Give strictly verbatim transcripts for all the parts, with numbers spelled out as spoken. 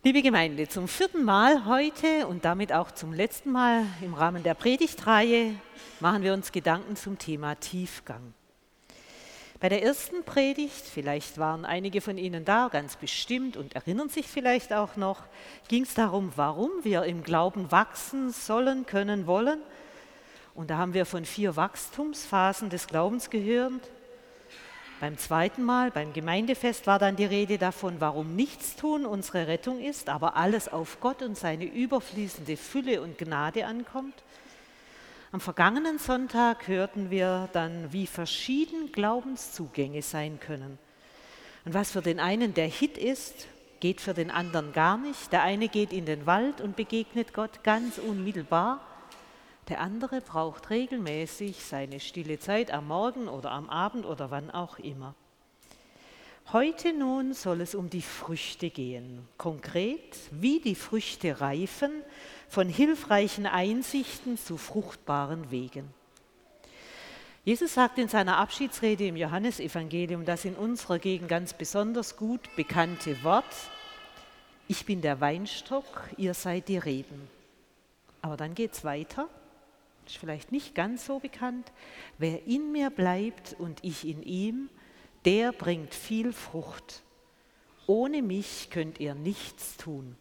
Liebe Gemeinde, zum vierten Mal heute und damit auch zum letzten Mal im Rahmen der Predigtreihe machen wir uns Gedanken zum Thema Tiefgang. Bei der ersten Predigt, vielleicht waren einige von Ihnen da, ganz bestimmt und erinnern sich vielleicht auch noch, ging es darum, warum wir im Glauben wachsen sollen, können, wollen. Und da haben wir von vier Wachstumsphasen des Glaubens gehört. Beim zweiten Mal, beim Gemeindefest, war dann die Rede davon, warum Nichtstun unsere Rettung ist, aber alles auf Gott und seine überfließende Fülle und Gnade ankommt. Am vergangenen Sonntag hörten wir dann, wie verschieden Glaubenszugänge sein können. Und was für den einen der Hit ist, geht für den anderen gar nicht. Der eine geht in den Wald und begegnet Gott ganz unmittelbar. Der andere braucht regelmäßig seine stille Zeit am Morgen oder am Abend oder wann auch immer. Heute nun soll es um die Früchte gehen. Konkret, wie die Früchte reifen, von hilfreichen Einsichten zu fruchtbaren Wegen. Jesus sagt in seiner Abschiedsrede im Johannesevangelium das in unserer Gegend ganz besonders gut bekannte Wort: Ich bin der Weinstock, ihr seid die Reben. Aber dann geht es weiter. Ist vielleicht nicht ganz so bekannt. Wer in mir bleibt und ich in ihm, der bringt viel Frucht. Ohne mich könnt ihr nichts tun.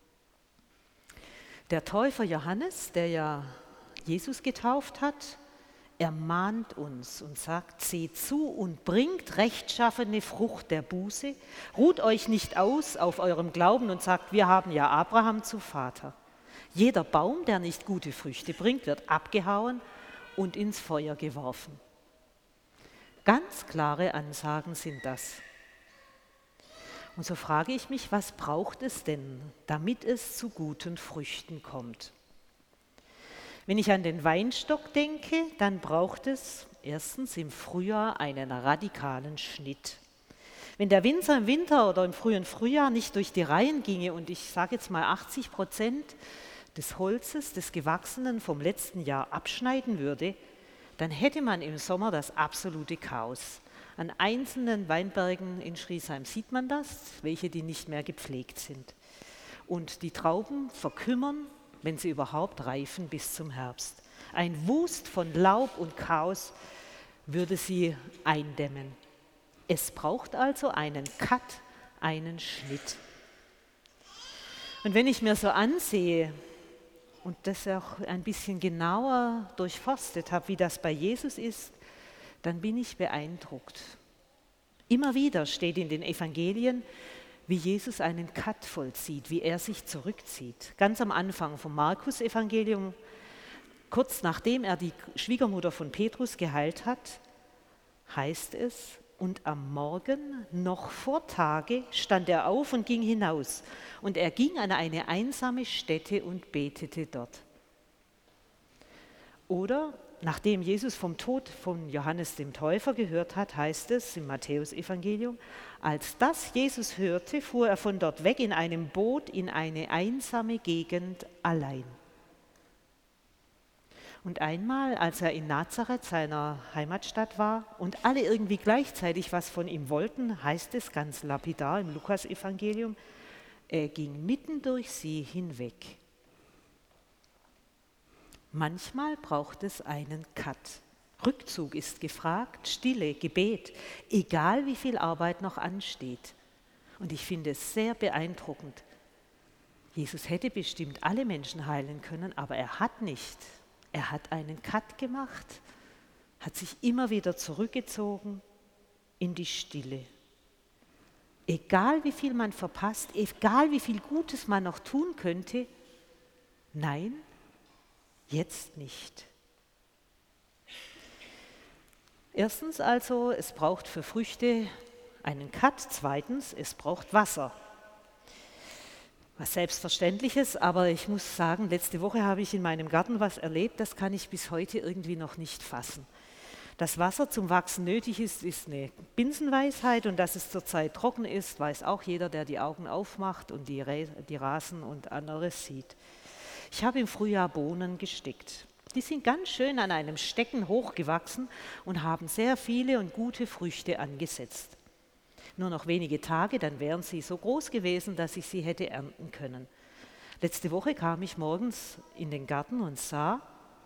Der Täufer Johannes, der ja Jesus getauft hat, ermahnt uns und sagt: Seht zu und bringt rechtschaffene Frucht der Buße. Ruht euch nicht aus auf eurem Glauben und sagt, wir haben ja Abraham zu Vater. Jeder Baum, der nicht gute Früchte bringt, wird abgehauen und ins Feuer geworfen. Ganz klare Ansagen sind das. Und so frage ich mich, was braucht es denn, damit es zu guten Früchten kommt? Wenn ich an den Weinstock denke, dann braucht es erstens im Frühjahr einen radikalen Schnitt. Wenn der Winzer im Winter oder im frühen Frühjahr nicht durch die Reihen ginge und ich sage jetzt mal achtzig Prozent des Holzes, des Gewachsenen vom letzten Jahr abschneiden würde, dann hätte man im Sommer das absolute Chaos. An einzelnen Weinbergen in Schriesheim sieht man das, welche die nicht mehr gepflegt sind. Und die Trauben verkümmern, wenn sie überhaupt reifen, bis zum Herbst. Ein Wust von Laub und Chaos würde sie eindämmen. Es braucht also einen Cut, einen Schnitt. Und wenn ich mir so ansehe und das auch ein bisschen genauer durchforstet habe, wie das bei Jesus ist, dann bin ich beeindruckt. Immer wieder steht in den Evangelien, wie Jesus einen Cut vollzieht, wie er sich zurückzieht. Ganz am Anfang vom Markus-Evangelium, kurz nachdem er die Schwiegermutter von Petrus geheilt hat, heißt es: Und am Morgen, noch vor Tage, stand er auf und ging hinaus. Und er ging an eine einsame Stätte und betete dort. Oder, nachdem Jesus vom Tod von Johannes dem Täufer gehört hat, heißt es im Matthäusevangelium: Als das Jesus hörte, fuhr er von dort weg in einem Boot in eine einsame Gegend allein. Und einmal, als er in Nazareth, seiner Heimatstadt war, und alle irgendwie gleichzeitig was von ihm wollten, heißt es ganz lapidar im Lukas-Evangelium, er ging mitten durch sie hinweg. Manchmal braucht es einen Cut. Rückzug ist gefragt, Stille, Gebet, egal wie viel Arbeit noch ansteht. Und ich finde es sehr beeindruckend. Jesus hätte bestimmt alle Menschen heilen können, aber er hat nicht. Er hat einen Cut gemacht, hat sich immer wieder zurückgezogen in die Stille. Egal wie viel man verpasst, egal wie viel Gutes man noch tun könnte, nein, jetzt nicht. Erstens also, es braucht für Früchte einen Cut. Zweitens, es braucht Wasser. Was Selbstverständliches, aber ich muss sagen, letzte Woche habe ich in meinem Garten was erlebt, das kann ich bis heute irgendwie noch nicht fassen. Dass Wasser zum Wachsen nötig ist, ist eine Binsenweisheit, und dass es zurzeit trocken ist, weiß auch jeder, der die Augen aufmacht und die, die Rasen und anderes sieht. Ich habe im Frühjahr Bohnen gestickt. Die sind ganz schön an einem Stecken hochgewachsen und haben sehr viele und gute Früchte angesetzt. Nur noch wenige Tage, dann wären sie so groß gewesen, dass ich sie hätte ernten können. Letzte Woche kam ich morgens in den Garten und sah,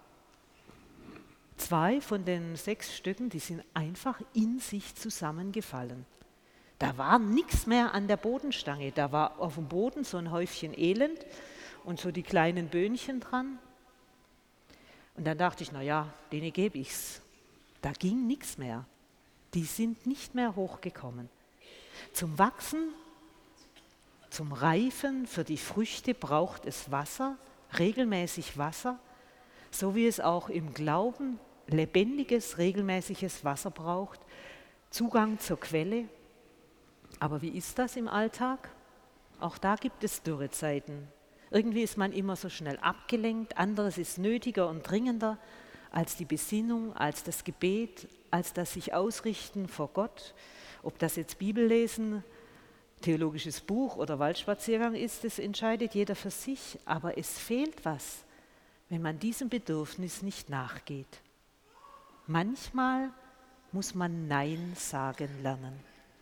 zwei von den sechs Stücken, die sind einfach in sich zusammengefallen. Da war nichts mehr an der Bodenstange, da war auf dem Boden so ein Häufchen Elend und so die kleinen Böhnchen dran. Und dann dachte ich, naja, denen gebe ich's. Da ging nichts mehr. Die sind nicht mehr hochgekommen. Zum Wachsen, zum Reifen für die Früchte braucht es Wasser, regelmäßig Wasser, so wie es auch im Glauben lebendiges, regelmäßiges Wasser braucht, Zugang zur Quelle. Aber wie ist das im Alltag? Auch da gibt es Dürrezeiten. Irgendwie ist man immer so schnell abgelenkt, anderes ist nötiger und dringender als die Besinnung, als das Gebet, als das sich ausrichten vor Gott. Ob das jetzt Bibellesen, theologisches Buch oder Waldspaziergang ist, das entscheidet jeder für sich. Aber es fehlt was, wenn man diesem Bedürfnis nicht nachgeht. Manchmal muss man Nein sagen lernen.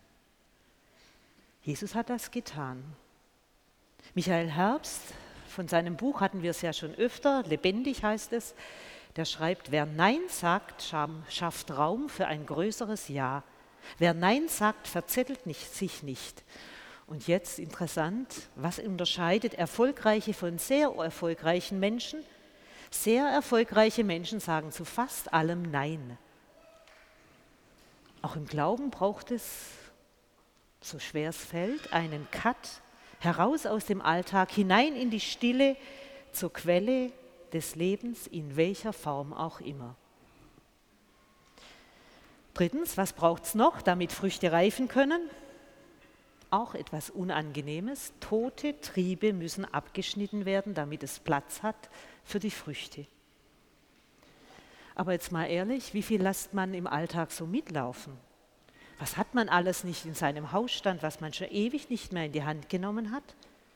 Jesus hat das getan. Michael Herbst, von seinem Buch hatten wir es ja schon öfter, lebendig heißt es, der schreibt, wer Nein sagt, schafft Raum für ein größeres Ja. Wer Nein sagt, verzettelt nicht, sich nicht. Und jetzt interessant, was unterscheidet Erfolgreiche von sehr erfolgreichen Menschen? Sehr erfolgreiche Menschen sagen zu fast allem Nein. Auch im Glauben braucht es, so schwer es fällt, einen Cut, heraus aus dem Alltag, hinein in die Stille, zur Quelle des Lebens, in welcher Form auch immer. Drittens, was braucht es noch, damit Früchte reifen können? Auch etwas Unangenehmes. Tote Triebe müssen abgeschnitten werden, damit es Platz hat für die Früchte. Aber jetzt mal ehrlich, wie viel lässt man im Alltag so mitlaufen? Was hat man alles nicht in seinem Hausstand, was man schon ewig nicht mehr in die Hand genommen hat?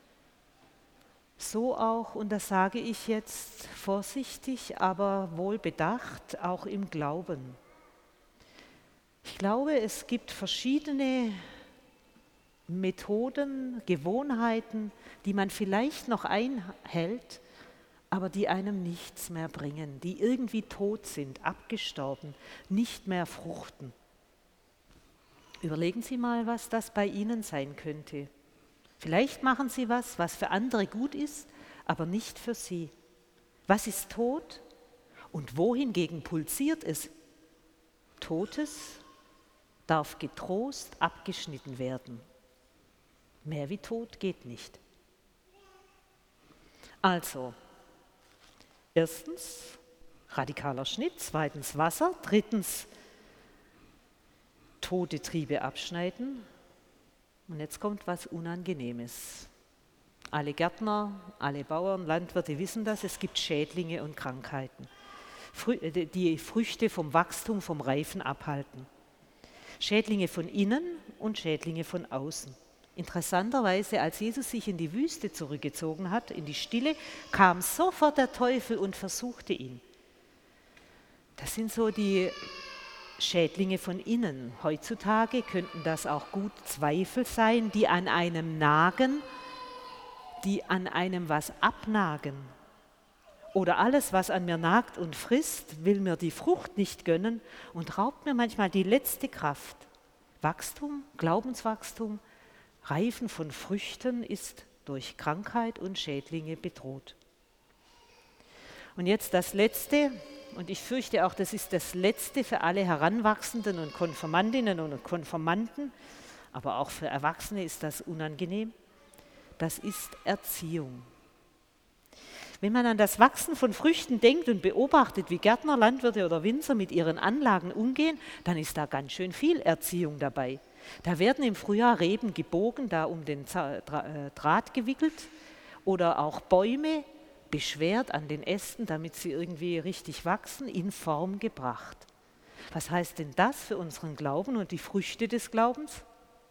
So auch, und das sage ich jetzt vorsichtig, aber wohlbedacht, auch im Glauben. Ich glaube, es gibt verschiedene Methoden, Gewohnheiten, die man vielleicht noch einhält, aber die einem nichts mehr bringen, die irgendwie tot sind, abgestorben, nicht mehr fruchten. Überlegen Sie mal, was das bei Ihnen sein könnte. Vielleicht machen Sie was, was für andere gut ist, aber nicht für Sie. Was ist tot und wo hingegen pulsiert es? Totes darf getrost abgeschnitten werden. Mehr wie tot geht nicht. Also, erstens radikaler Schnitt, zweitens Wasser, drittens tote Triebe abschneiden. Und jetzt kommt was Unangenehmes. Alle Gärtner, alle Bauern, Landwirte wissen das, es gibt Schädlinge und Krankheiten, die Früchte vom Wachstum, vom Reifen abhalten. Schädlinge von innen und Schädlinge von außen. Interessanterweise, als Jesus sich in die Wüste zurückgezogen hat, in die Stille, kam sofort der Teufel und versuchte ihn. Das sind so die Schädlinge von innen. Heutzutage könnten das auch gut Zweifel sein, die an einem nagen, die an einem was abnagen. Oder alles, was an mir nagt und frisst, will mir die Frucht nicht gönnen und raubt mir manchmal die letzte Kraft. Wachstum, Glaubenswachstum, Reifen von Früchten ist durch Krankheit und Schädlinge bedroht. Und jetzt das Letzte, und ich fürchte auch, das ist das Letzte für alle Heranwachsenden und Konfirmandinnen und Konfirmanden, aber auch für Erwachsene ist das unangenehm, das ist Erziehung. Wenn man an das Wachsen von Früchten denkt und beobachtet, wie Gärtner, Landwirte oder Winzer mit ihren Anlagen umgehen, dann ist da ganz schön viel Erziehung dabei. Da werden im Frühjahr Reben gebogen, da um den Draht gewickelt oder auch Bäume beschwert an den Ästen, damit sie irgendwie richtig wachsen, in Form gebracht. Was heißt denn das für unseren Glauben und die Früchte des Glaubens?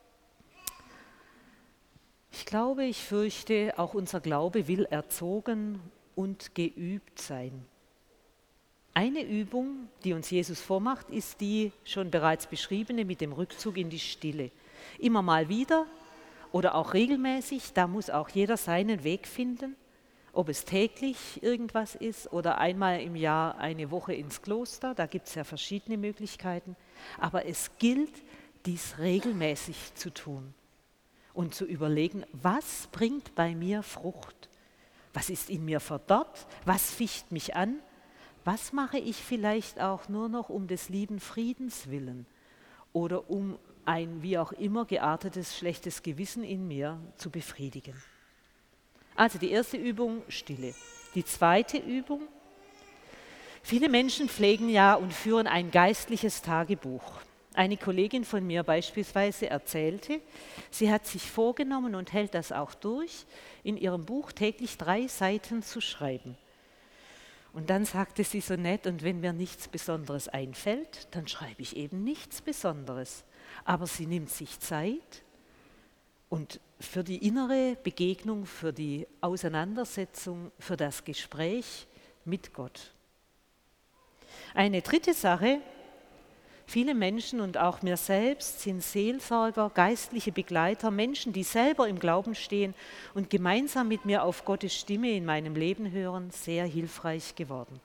Ich glaube, ich fürchte, auch unser Glaube will erzogen und geübt sein. Eine Übung, die uns Jesus vormacht, ist die schon bereits beschriebene mit dem Rückzug in die Stille. Immer mal wieder oder auch regelmäßig, da muss auch jeder seinen Weg finden, ob es täglich irgendwas ist oder einmal im Jahr eine Woche ins Kloster, da gibt es ja verschiedene Möglichkeiten, aber es gilt, dies regelmäßig zu tun und zu überlegen, was bringt bei mir Frucht, was ist in mir verdorrt, was ficht mich an, was mache ich vielleicht auch nur noch um des lieben Friedens willen oder um ein wie auch immer geartetes schlechtes Gewissen in mir zu befriedigen. Also die erste Übung, Stille. Die zweite Übung, viele Menschen pflegen ja und führen ein geistliches Tagebuch. Eine Kollegin von mir beispielsweise erzählte, sie hat sich vorgenommen und hält das auch durch, in ihrem Buch täglich drei Seiten zu schreiben. Und dann sagte sie so nett, und wenn mir nichts Besonderes einfällt, dann schreibe ich eben nichts Besonderes. Aber sie nimmt sich Zeit und für die innere Begegnung, für die Auseinandersetzung, für das Gespräch mit Gott. Eine dritte Sache, viele Menschen und auch mir selbst sind Seelsorger, geistliche Begleiter, Menschen, die selber im Glauben stehen und gemeinsam mit mir auf Gottes Stimme in meinem Leben hören, sehr hilfreich geworden.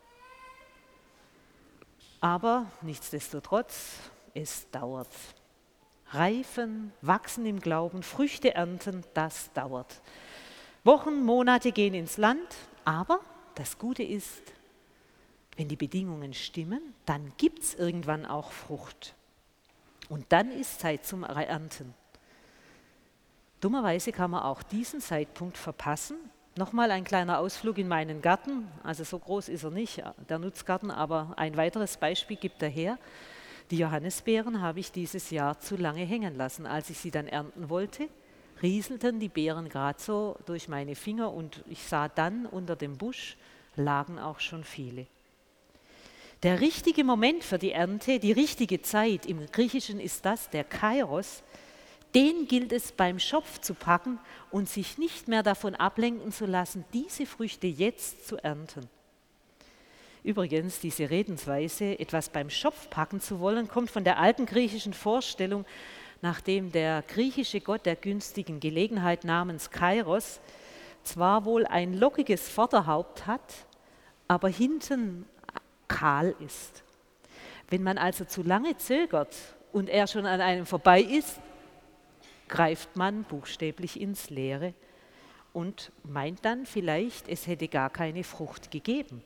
Aber nichtsdestotrotz, es dauert. Reifen, wachsen im Glauben, Früchte ernten, das dauert. Wochen, Monate gehen ins Land, aber das Gute ist, wenn die Bedingungen stimmen, dann gibt es irgendwann auch Frucht. Und dann ist Zeit zum Ernten. Dummerweise kann man auch diesen Zeitpunkt verpassen. Nochmal ein kleiner Ausflug in meinen Garten, also so groß ist er nicht, der Nutzgarten, aber ein weiteres Beispiel gibt er her. Die Johannisbeeren habe ich dieses Jahr zu lange hängen lassen. Als ich sie dann ernten wollte, rieselten die Beeren gerade so durch meine Finger und ich sah dann, unter dem Busch lagen auch schon viele. Der richtige Moment für die Ernte, die richtige Zeit, im Griechischen ist das der Kairos, den gilt es beim Schopf zu packen und sich nicht mehr davon ablenken zu lassen, diese Früchte jetzt zu ernten. Übrigens, diese Redensweise, etwas beim Schopf packen zu wollen, kommt von der alten griechischen Vorstellung, nachdem der griechische Gott der günstigen Gelegenheit namens Kairos zwar wohl ein lockiges Vorderhaupt hat, aber hinten kahl ist. Wenn man also zu lange zögert und er schon an einem vorbei ist, greift man buchstäblich ins Leere und meint dann vielleicht, es hätte gar keine Frucht gegeben.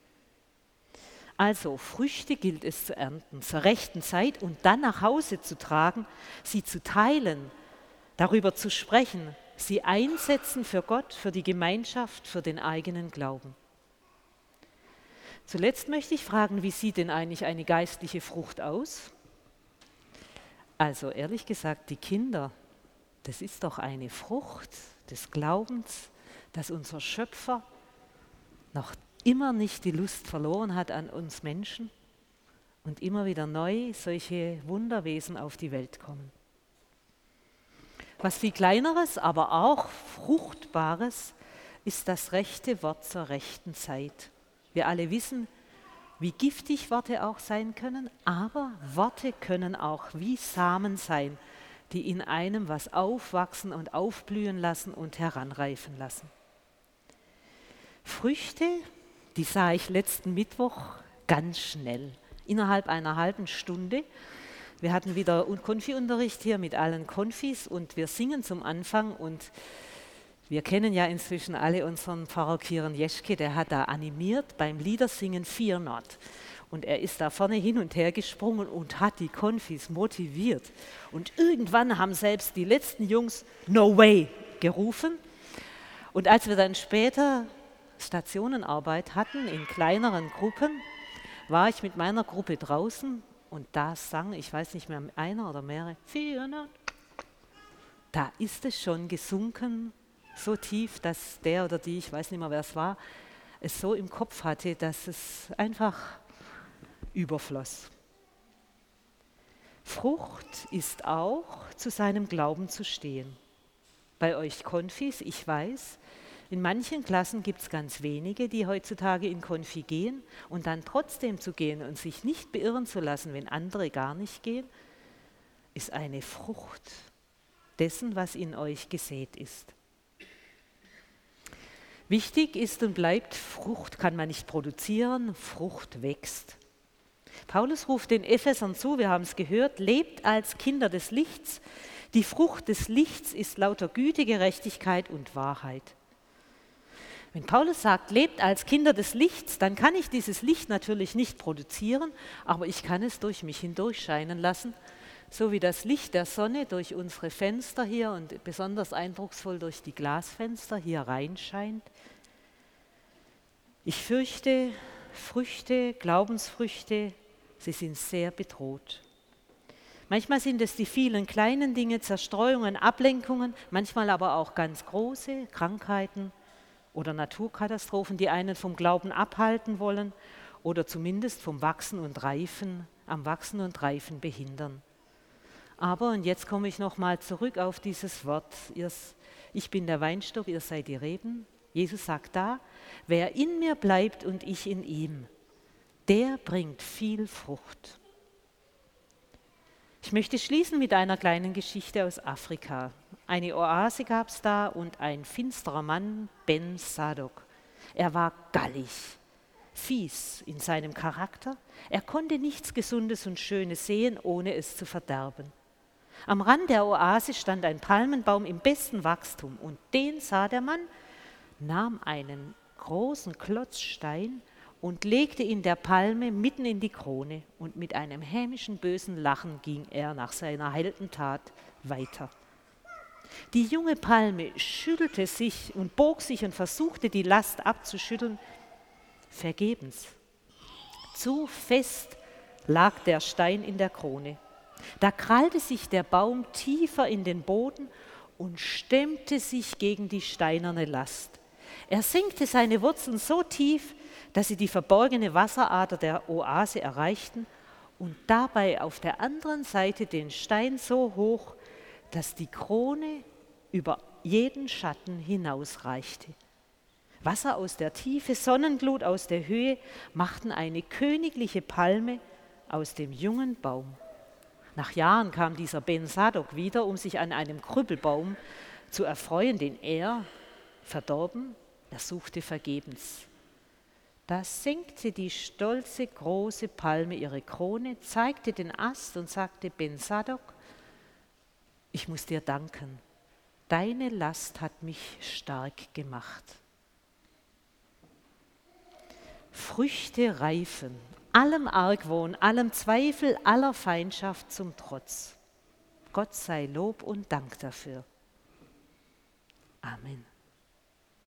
Also Früchte gilt es zu ernten, zur rechten Zeit und dann nach Hause zu tragen, sie zu teilen, darüber zu sprechen, sie einsetzen für Gott, für die Gemeinschaft, für den eigenen Glauben. Zuletzt möchte ich fragen, wie sieht denn eigentlich eine geistliche Frucht aus? Also ehrlich gesagt, die Kinder, das ist doch eine Frucht des Glaubens, dass unser Schöpfer noch immer nicht die Lust verloren hat an uns Menschen und immer wieder neu solche Wunderwesen auf die Welt kommen. Was viel Kleineres, aber auch Fruchtbares ist das rechte Wort zur rechten Zeit. Wir alle wissen, wie giftig Worte auch sein können, aber Worte können auch wie Samen sein, die in einem was aufwachsen und aufblühen lassen und heranreifen lassen. Früchte, die sah ich letzten Mittwoch ganz schnell, innerhalb einer halben Stunde. Wir hatten wieder Konfi-Unterricht hier mit allen Konfis und wir singen zum Anfang und wir kennen ja inzwischen alle unseren Pfarrer Kieren Jeschke, der hat da animiert beim Liedersingen Fear Not. Und er ist da vorne hin und her gesprungen und hat die Konfis motiviert. Und irgendwann haben selbst die letzten Jungs No way gerufen. Und als wir dann später Stationenarbeit hatten in kleineren Gruppen, war ich mit meiner Gruppe draußen und da sang, ich weiß nicht mehr, einer oder mehrere, Fear Not. Da ist es schon gesunken, so tief, dass der oder die, ich weiß nicht mehr, wer es war, es so im Kopf hatte, dass es einfach überfloss. Frucht ist auch, zu seinem Glauben zu stehen. Bei euch Konfis, ich weiß, in manchen Klassen gibt es ganz wenige, die heutzutage in Konfi gehen und dann trotzdem zu gehen und sich nicht beirren zu lassen, wenn andere gar nicht gehen. ist eine Frucht dessen, was in euch gesät ist. Wichtig ist und bleibt, Frucht kann man nicht produzieren, Frucht wächst. Paulus ruft den Ephesern zu, wir haben es gehört, lebt als Kinder des Lichts. Die Frucht des Lichts ist lauter Güte, Gerechtigkeit und Wahrheit. Wenn Paulus sagt, lebt als Kinder des Lichts, dann kann ich dieses Licht natürlich nicht produzieren, aber ich kann es durch mich hindurch scheinen lassen, so wie das Licht der Sonne durch unsere Fenster hier und besonders eindrucksvoll durch die Glasfenster hier reinscheint. Ich fürchte, Früchte, Glaubensfrüchte, sie sind sehr bedroht. Manchmal sind es die vielen kleinen Dinge, Zerstreuungen, Ablenkungen, manchmal aber auch ganz große Krankheiten oder Naturkatastrophen, die einen vom Glauben abhalten wollen oder zumindest vom Wachsen und Reifen, am Wachsen und Reifen behindern. Aber, und jetzt komme ich nochmal zurück auf dieses Wort, ich bin der Weinstock, ihr seid die Reben. Jesus sagt da, wer in mir bleibt und ich in ihm, der bringt viel Frucht. Ich möchte schließen mit einer kleinen Geschichte aus Afrika. Eine Oase gab es da und ein finsterer Mann, Ben Sadok. Er war gallig, fies in seinem Charakter. Er konnte nichts Gesundes und Schönes sehen, ohne es zu verderben. Am Rand der Oase stand ein Palmenbaum im besten Wachstum und den sah der Mann, nahm einen großen Klotzstein und legte ihn der Palme mitten in die Krone und mit einem hämischen, bösen Lachen ging er nach seiner Heldentat weiter. Die junge Palme schüttelte sich und bog sich und versuchte, die Last abzuschütteln. Vergebens. Zu fest lag der Stein in der Krone. Da krallte sich der Baum tiefer in den Boden und stemmte sich gegen die steinerne Last. Er senkte seine Wurzeln so tief, dass sie die verborgene Wasserader der Oase erreichten und dabei auf der anderen Seite den Stein so hoch, dass die Krone über jeden Schatten hinausreichte. Wasser aus der Tiefe, Sonnenglut aus der Höhe machten eine königliche Palme aus dem jungen Baum. Nach Jahren kam dieser Ben Sadok wieder, um sich an einem Krüppelbaum zu erfreuen, den er, verdorben, er suchte vergebens. Da senkte die stolze, große Palme ihre Krone, zeigte den Ast und sagte, Ben Sadok, ich muss dir danken, deine Last hat mich stark gemacht. Früchte reifen, allem Argwohn, allem Zweifel, aller Feindschaft zum Trotz. Gott sei Lob und Dank dafür. Amen.